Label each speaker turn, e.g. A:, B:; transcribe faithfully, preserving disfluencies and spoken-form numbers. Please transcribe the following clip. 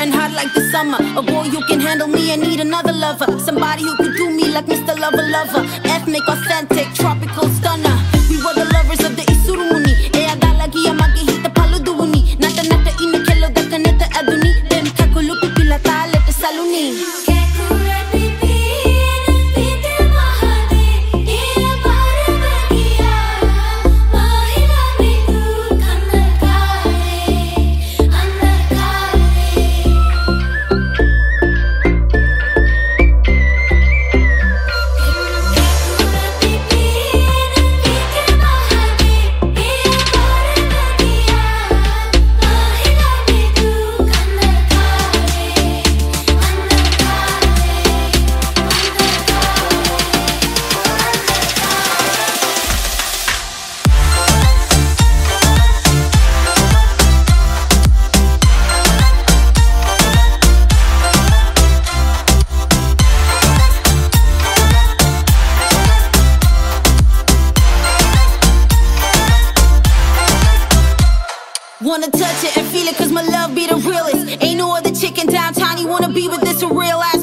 A: and hot like the summer. A boy you can handle me, I need another lover. Somebody who could do me like Mister Lover Lover. Ethnic, authentic, tropical stunner. We were the lovers of the Isurumuni. Ea dalagia magihita paluduni. Nata nata inakelo da kaneta aduni. Dem kakulupi pilata lete saluni. Wanna touch it and feel it cause my love be the realest. Ain't no other chick in downtown you wanna be with this a real ass